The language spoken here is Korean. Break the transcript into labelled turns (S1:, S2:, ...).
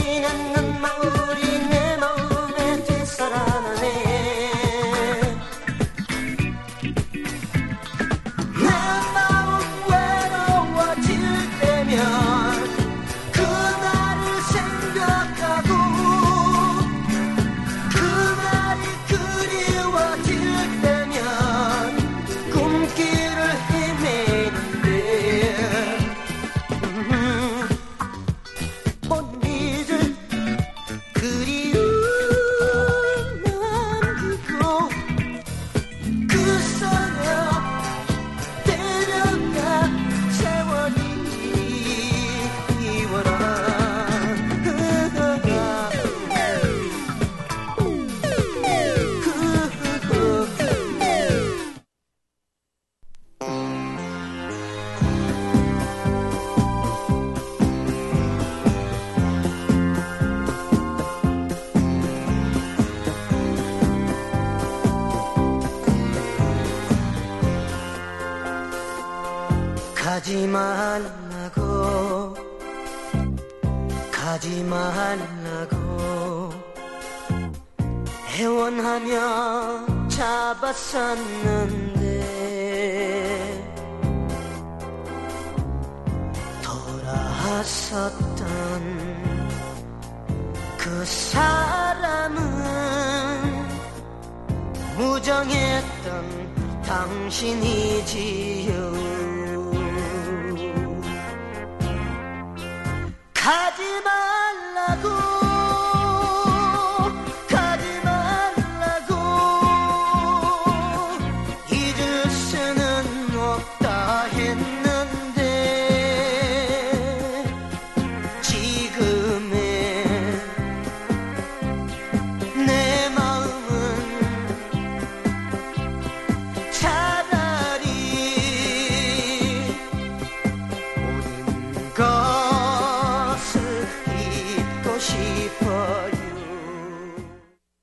S1: 지는 마을이 내 마음에 되살아나네. 내 마음 외로워질 때면 그날을 생각하고 그날이 그리워질 때면 꿈길을 헤매는데 못 잊을 그리움 남기고 그 서려 데려가 세월이 이워라. 가지 말라고 가지 말라고 애원하며 잡았었는데 돌아왔었던 그 사람은 무정했던 당신이지요. 가지 말라고 가지 말라고 잊을 수는 없다 했는데 지금의 내 마음은 차라리 모든 것 싶어요.